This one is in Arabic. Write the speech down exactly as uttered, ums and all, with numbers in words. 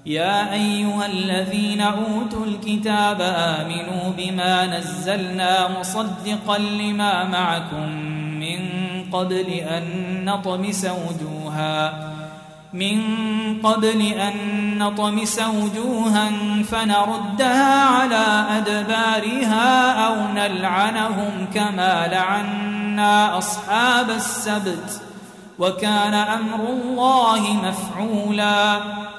يا أيها الذين أوتوا الكتاب آمنوا بما نزلنا مصدقا لما معكم من قبل أن نطمس وجوها من قبل أن نطمس وجوها فنردها على أدبارها أو نلعنهم كما لعنا أصحاب السبت وكان أمر الله مفعولا